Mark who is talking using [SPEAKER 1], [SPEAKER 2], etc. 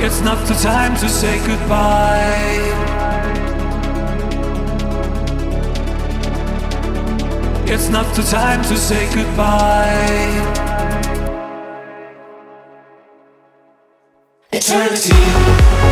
[SPEAKER 1] It's not the time to say goodbye. It's not the time to say goodbye. Eternity.